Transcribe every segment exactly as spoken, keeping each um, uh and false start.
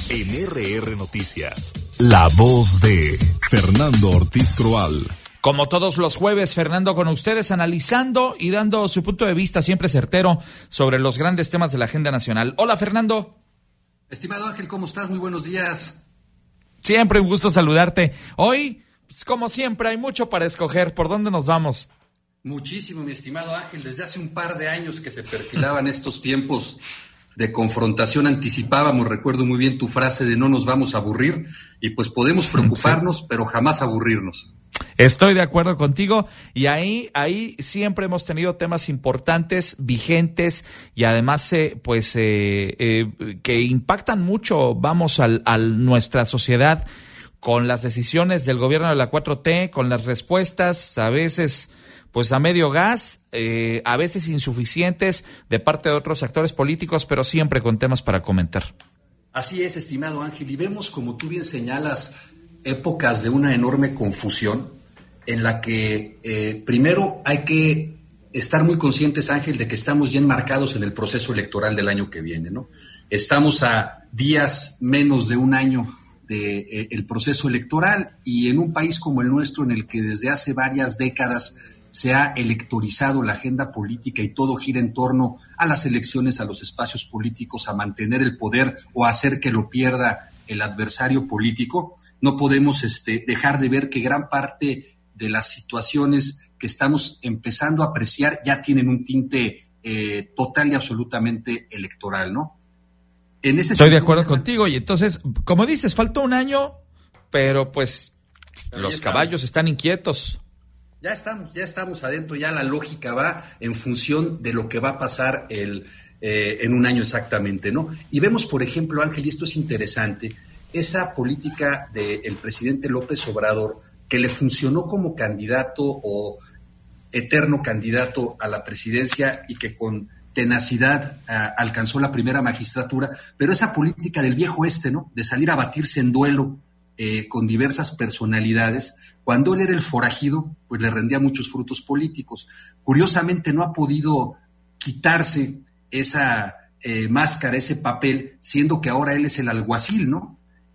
En R R Noticias, la voz de Fernando Ortiz Croal. Como todos los jueves, Fernando con ustedes analizando y dando su punto de vista siempre certero sobre los grandes temas de la agenda nacional. Hola, Fernando. Estimado Ángel, ¿cómo estás? Muy buenos días. Siempre un gusto saludarte. Hoy, pues, como siempre, hay mucho para escoger. ¿Por dónde nos vamos? Muchísimo, mi estimado Ángel. Desde hace un par de años que se perfilaban estos tiempos de confrontación, anticipábamos, recuerdo muy bien tu frase de no nos vamos a aburrir, y pues podemos preocuparnos, sí, pero jamás aburrirnos. Estoy de acuerdo contigo, y ahí, ahí siempre hemos tenido temas importantes, vigentes, y además, eh, pues, eh, eh, que impactan mucho, vamos, al, a nuestra sociedad, con las decisiones del gobierno de la cuatro T, con las respuestas, a veces, pues a medio gas, eh, a veces insuficientes de parte de otros actores políticos, pero siempre con temas para comentar. Así es, estimado Ángel, y vemos, como tú bien señalas, épocas de una enorme confusión, en la que eh, primero hay que estar muy conscientes, Ángel, de que estamos ya enmarcados en el proceso electoral del año que viene, ¿no? Estamos a días menos de un año del de, eh, proceso electoral, y en un país como el nuestro, en el que desde hace varias décadas se ha electorizado la agenda política y todo gira en torno a las elecciones, a los espacios políticos, a mantener el poder o a hacer que lo pierda el adversario político, no podemos este, dejar de ver que gran parte de las situaciones que estamos empezando a apreciar ya tienen un tinte eh, total y absolutamente electoral, ¿no? En ese Estoy sentido, de acuerdo contigo, y entonces, como dices, falta un año, pero pues pero los caballos están inquietos. Ya estamos, ya estamos adentro, ya la lógica va en función de lo que va a pasar el, eh, en un año exactamente, ¿no? Y vemos, por ejemplo, Ángel, y esto es interesante, esa política del presidente López Obrador, que le funcionó como candidato o eterno candidato a la presidencia y que con tenacidad uh, alcanzó la primera magistratura, pero esa política del viejo este, ¿no? De salir a batirse en duelo eh, con diversas personalidades, cuando él era el forajido, pues le rendía muchos frutos políticos. Curiosamente no ha podido quitarse esa eh, máscara, ese papel, siendo que ahora él es el alguacil, ¿no?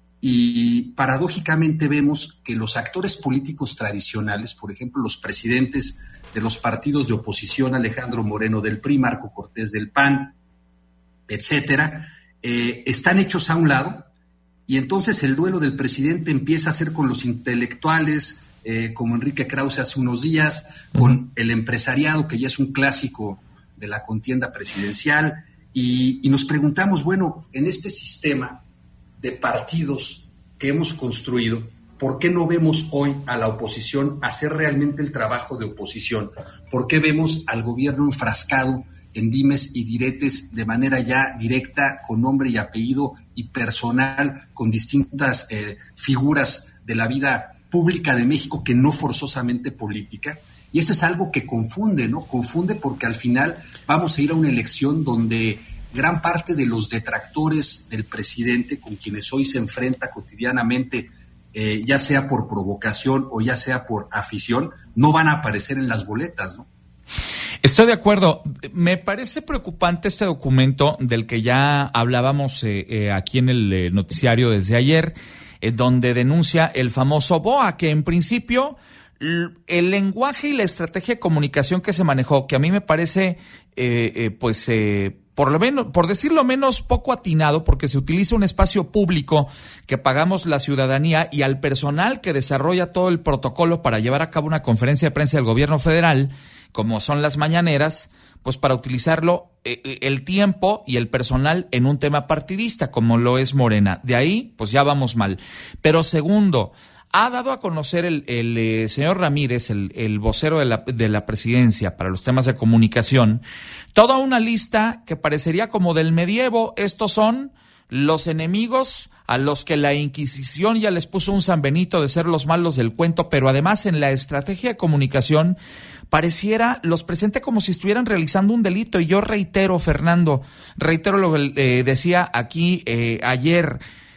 Y paradójicamente vemos que los actores políticos tradicionales, por ejemplo, los presidentes de los partidos de oposición, Alejandro Moreno del P R I, Marco Cortés del P A N, etcétera, eh, están hechos a un lado, y entonces el duelo del presidente empieza a ser con los intelectuales, eh, como Enrique Krause hace unos días, uh-huh. con el empresariado, que ya es un clásico de la contienda presidencial, y, y nos preguntamos, bueno, en este sistema de partidos que hemos construido, ¿por qué no vemos hoy a la oposición hacer realmente el trabajo de oposición? ¿Por qué vemos al gobierno enfrascado en dimes y diretes de manera ya directa, con nombre y apellido y personal, con distintas eh, figuras de la vida pública de México, que no forzosamente política? Y eso es algo que confunde, ¿no? Confunde porque al final vamos a ir a una elección donde gran parte de los detractores del presidente, con quienes hoy se enfrenta cotidianamente, eh, ya sea por provocación o ya sea por afición, no van a aparecer en las boletas, ¿no? Estoy de acuerdo. Me parece preocupante este documento del que ya hablábamos eh, eh, aquí en el eh, noticiario desde ayer, eh, donde denuncia el famoso B O A, que en principio el lenguaje y la estrategia de comunicación que se manejó, que a mí me parece, eh, eh, pues, eh, por lo menos, por decirlo menos, poco atinado, porque se utiliza un espacio público que pagamos la ciudadanía y al personal que desarrolla todo el protocolo para llevar a cabo una conferencia de prensa del gobierno federal, como son las mañaneras, pues para utilizarlo eh, el tiempo y el personal en un tema partidista, como lo es Morena. De ahí, pues ya vamos mal. Pero segundo, ha dado a conocer el, el eh, señor Ramírez, el, el vocero de la, de la presidencia para los temas de comunicación, toda una lista que parecería como del medievo. Estos son los enemigos a los que la Inquisición ya les puso un San Benito de ser los malos del cuento, pero además en la estrategia de comunicación pareciera los presenta como si estuvieran realizando un delito. Y yo reitero, Fernando, reitero lo que eh, decía aquí eh, ayer.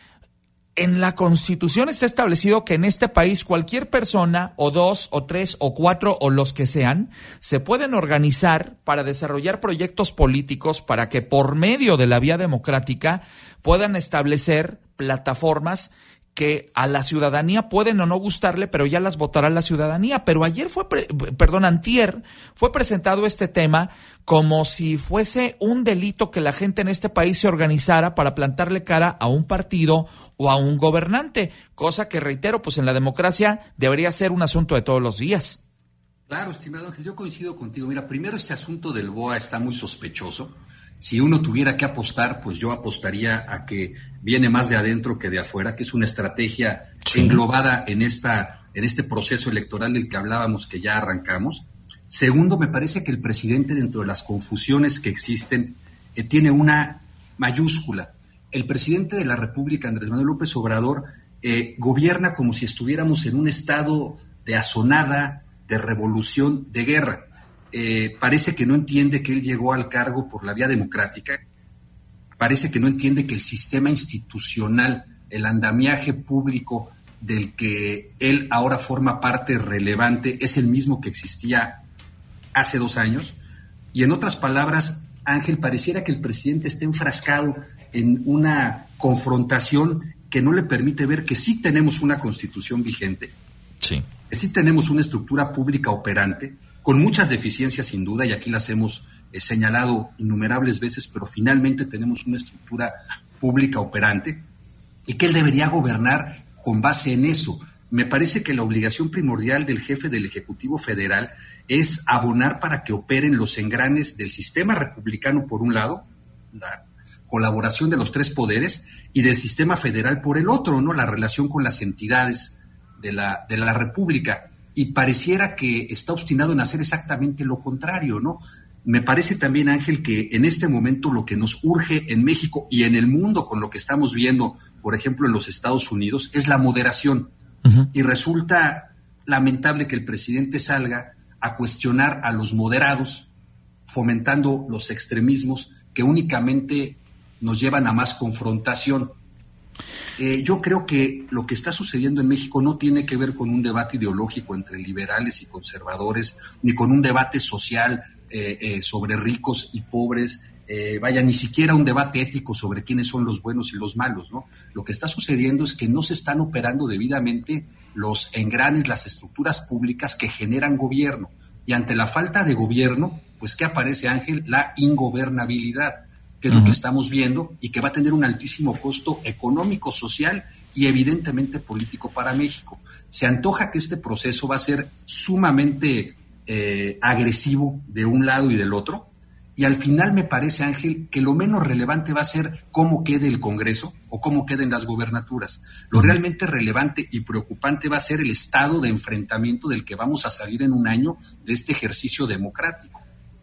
En la Constitución está establecido que en este país cualquier persona, o dos, o tres, o cuatro, o los que sean, se pueden organizar para desarrollar proyectos políticos para que por medio de la vía democrática puedan establecer plataformas que a la ciudadanía pueden o no gustarle, pero ya las votará la ciudadanía. Pero ayer fue, pre, perdón, antier, fue presentado este tema como si fuese un delito que la gente en este país se organizara para plantarle cara a un partido o a un gobernante, cosa que, reitero, pues en la democracia debería ser un asunto de todos los días. Claro, estimado Ángel, yo coincido contigo. Mira, primero este asunto del B O A está muy sospechoso. Si uno tuviera que apostar, pues yo apostaría a que viene más de adentro que de afuera, que es una estrategia sí. englobada en esta, en este proceso electoral del que hablábamos, que ya arrancamos. Segundo, me parece que el presidente, dentro de las confusiones que existen, eh, tiene una mayúscula. El presidente de la República, Andrés Manuel López Obrador, eh, gobierna como si estuviéramos en un estado de asonada, de revolución, de guerra. Eh, parece que no entiende que él llegó al cargo por la vía democrática, parece que no entiende que el sistema institucional, el andamiaje público del que él ahora forma parte relevante es el mismo que existía hace dos años. Y en otras palabras, Ángel, pareciera que el presidente está enfrascado en una confrontación que no le permite ver que sí tenemos una constitución vigente, sí. que sí tenemos una estructura pública operante, con muchas deficiencias sin duda, y aquí las hemos eh, señalado innumerables veces, pero finalmente tenemos una estructura pública operante, y que él debería gobernar con base en eso. Me parece que la obligación primordial del jefe del Ejecutivo Federal es abonar para que operen los engranes del sistema republicano por un lado, la colaboración de los tres poderes, y del sistema federal por el otro, ¿no? La relación con las entidades de la, de la República. Y pareciera que está obstinado en hacer exactamente lo contrario, ¿no? Me parece también, Ángel, que en este momento lo que nos urge en México y en el mundo, con lo que estamos viendo, por ejemplo, en los Estados Unidos, es la moderación. Uh-huh. Y resulta lamentable que el presidente salga a cuestionar a los moderados, fomentando los extremismos que únicamente nos llevan a más confrontación. Eh, yo creo que lo que está sucediendo en México no tiene que ver con un debate ideológico entre liberales y conservadores, ni con un debate social eh, eh, sobre ricos y pobres, eh, vaya, ni siquiera un debate ético sobre quiénes son los buenos y los malos, ¿no? Lo que está sucediendo es que no se están operando debidamente los engranes, las estructuras públicas que generan gobierno. Y ante la falta de gobierno, pues ¿qué aparece, Ángel? La ingobernabilidad, que es uh-huh. lo que estamos viendo y que va a tener un altísimo costo económico, social y evidentemente político para México. Se antoja que este proceso va a ser sumamente eh, agresivo de un lado y del otro, y al final me parece, Ángel, que lo menos relevante va a ser cómo quede el Congreso o cómo queden las gobernaturas. Lo uh-huh. realmente relevante y preocupante va a ser el estado de enfrentamiento del que vamos a salir en un año de este ejercicio democrático.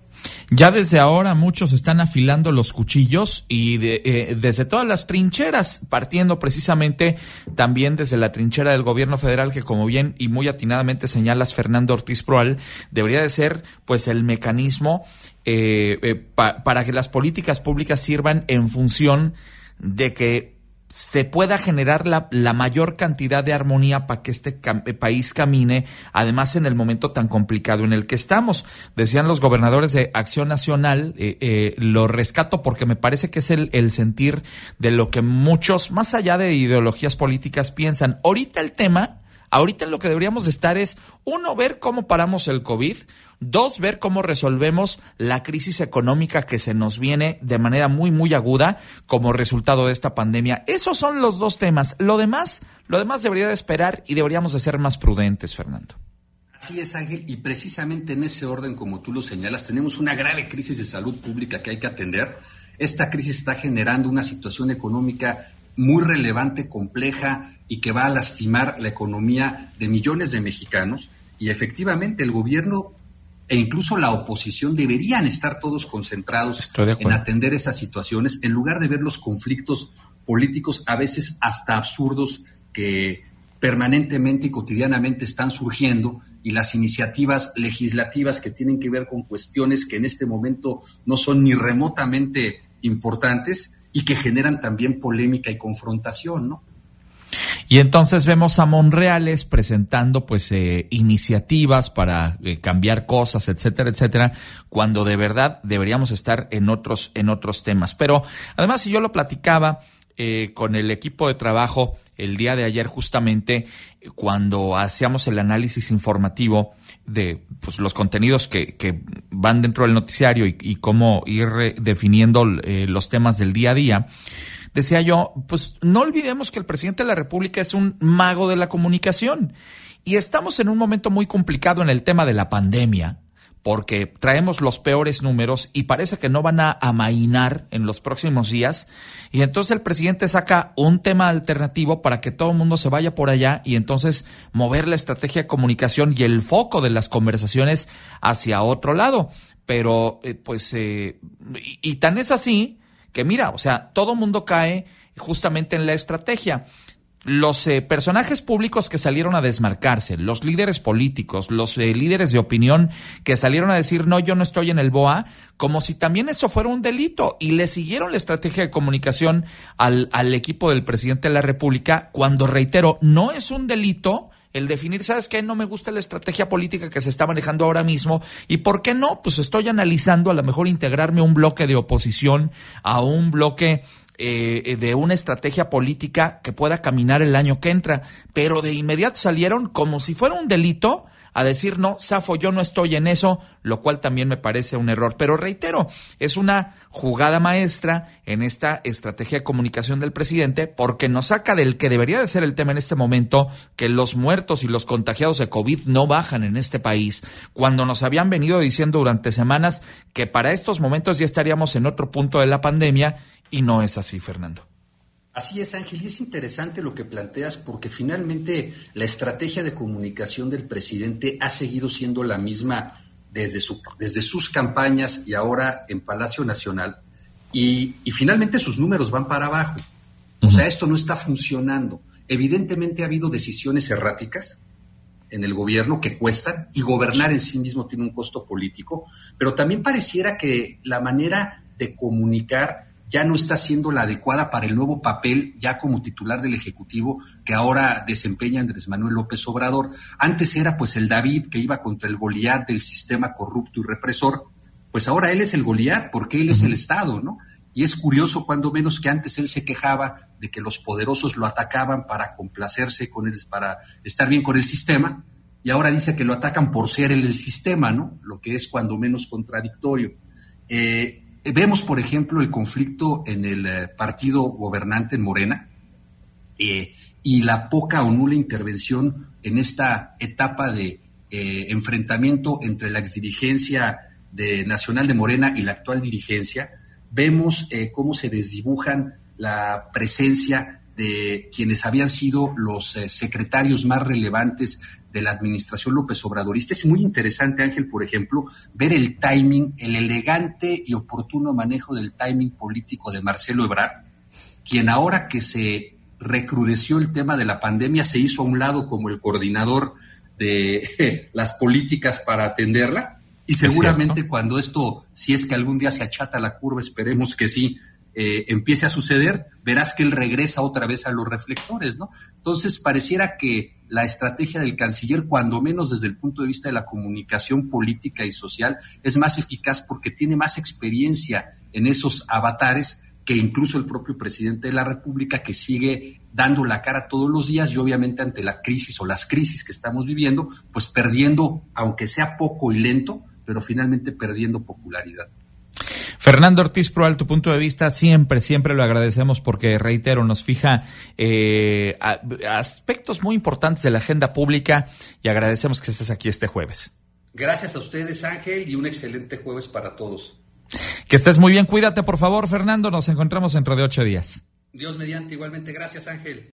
Ya desde ahora muchos están afilando los cuchillos y de, eh, desde todas las trincheras, partiendo precisamente también desde la trinchera del gobierno federal, que como bien y muy atinadamente señalas, Fernando Ortiz Proal, debería de ser pues el mecanismo eh, eh, pa, para que las políticas públicas sirvan en función de que se pueda generar la, la mayor cantidad de armonía para que este cam- país camine, además en el momento tan complicado en el que estamos. Decían los gobernadores de Acción Nacional, eh, eh, lo rescato porque me parece que es el, el sentir de lo que muchos, más allá de ideologías políticas, piensan. Ahorita el tema, ahorita lo que deberíamos de estar es, uno, ver cómo paramos el COVID, dos, ver cómo resolvemos la crisis económica que se nos viene de manera muy, muy aguda como resultado de esta pandemia. Esos son los dos temas. Lo demás, lo demás debería de esperar y deberíamos de ser más prudentes, Fernando. Así es, Ángel, y precisamente en ese orden, como tú lo señalas, tenemos una grave crisis de salud pública que hay que atender. Esta crisis está generando una situación económica muy relevante, compleja y que va a lastimar la economía de millones de mexicanos, y efectivamente el gobierno e incluso la oposición deberían estar todos concentrados en atender esas situaciones, en lugar de ver los conflictos políticos a veces hasta absurdos que permanentemente y cotidianamente están surgiendo, y las iniciativas legislativas que tienen que ver con cuestiones que en este momento no son ni remotamente importantes y que generan también polémica y confrontación, ¿no? Y entonces vemos a Monreales presentando pues eh, iniciativas para eh, cambiar cosas, etcétera, etcétera, cuando de verdad deberíamos estar en otros en otros temas. Pero además, si yo lo platicaba eh, con el equipo de trabajo el día de ayer, justamente cuando hacíamos el análisis informativo de pues, los contenidos que, que van dentro del noticiario y, y cómo ir definiendo eh, los temas del día a día. Decía yo, pues no olvidemos que el presidente de la República es un mago de la comunicación y estamos en un momento muy complicado en el tema de la pandemia, porque traemos los peores números y parece que no van a amainar en los próximos días. Y entonces el presidente saca un tema alternativo para que todo el mundo se vaya por allá y entonces mover la estrategia de comunicación y el foco de las conversaciones hacia otro lado. Pero eh, pues, eh, y, y tan es así que mira, o sea, todo el mundo cae justamente en la estrategia. Los eh, personajes públicos que salieron a desmarcarse, los líderes políticos, los eh, líderes de opinión que salieron a decir no, yo no estoy en el B O A, como si también eso fuera un delito, y le siguieron la estrategia de comunicación al, al equipo del presidente de la República, cuando, reitero, no es un delito el definir, ¿sabes qué? No me gusta la estrategia política que se está manejando ahora mismo. ¿Y por qué no? Pues estoy analizando a lo mejor integrarme a un bloque de oposición, a un bloque eh, de una estrategia política que pueda caminar el año que entra. Pero de inmediato salieron como si fuera un delito a decir, no, zafo, yo no estoy en eso, lo cual también me parece un error. Pero reitero, es una jugada maestra en esta estrategia de comunicación del presidente, porque nos saca del que debería de ser el tema en este momento, que los muertos y los contagiados de COVID no bajan en este país, cuando nos habían venido diciendo durante semanas que para estos momentos ya estaríamos en otro punto de la pandemia, y no es así, Fernando. Así es, Ángel, y es interesante lo que planteas porque finalmente la estrategia de comunicación del presidente ha seguido siendo la misma desde, su, desde sus campañas y ahora en Palacio Nacional, y, y finalmente sus números van para abajo. O sea, esto no está funcionando. Evidentemente ha habido decisiones erráticas en el gobierno que cuestan, y gobernar en sí mismo tiene un costo político, pero también pareciera que la manera de comunicar ya no está siendo la adecuada para el nuevo papel ya como titular del Ejecutivo que ahora desempeña Andrés Manuel López Obrador. Antes era pues el David que iba contra el Goliat del sistema corrupto y represor, pues ahora él es el Goliat porque él es el Estado, ¿no? Y es curioso cuando menos que antes él se quejaba de que los poderosos lo atacaban para complacerse con él, para estar bien con el sistema, y ahora dice que lo atacan por ser él el sistema, ¿no? Lo que es cuando menos contradictorio. Eh, Vemos, por ejemplo, el conflicto en el eh, partido gobernante en Morena eh, y la poca o nula intervención en esta etapa de eh, enfrentamiento entre la exdirigencia de, nacional de Morena y la actual dirigencia. Vemos eh, cómo se desdibujan la presencia de quienes habían sido los eh, secretarios más relevantes de la administración López Obradorista. Es muy interesante, Ángel, por ejemplo, ver el timing, el elegante y oportuno manejo del timing político de Marcelo Ebrard, quien ahora que se recrudeció el tema de la pandemia se hizo a un lado como el coordinador de las políticas para atenderla, y seguramente cuando esto, si es que algún día se achata la curva, esperemos que sí, eh, empiece a suceder, verás que él regresa otra vez a los reflectores, ¿no? Entonces pareciera que la estrategia del canciller, cuando menos desde el punto de vista de la comunicación política y social, es más eficaz porque tiene más experiencia en esos avatares que incluso el propio presidente de la República, que sigue dando la cara todos los días y obviamente ante la crisis o las crisis que estamos viviendo, pues perdiendo, aunque sea poco y lento, pero finalmente perdiendo popularidad. Fernando Ortiz Proal, tu punto de vista siempre, siempre lo agradecemos porque, reitero, nos fija eh, a, aspectos muy importantes de la agenda pública, y agradecemos que estés aquí este jueves. Gracias a ustedes, Ángel, y un excelente jueves para todos. Que estés muy bien, cuídate por favor, Fernando, nos encontramos dentro de ocho días. Dios mediante, igualmente, gracias, Ángel.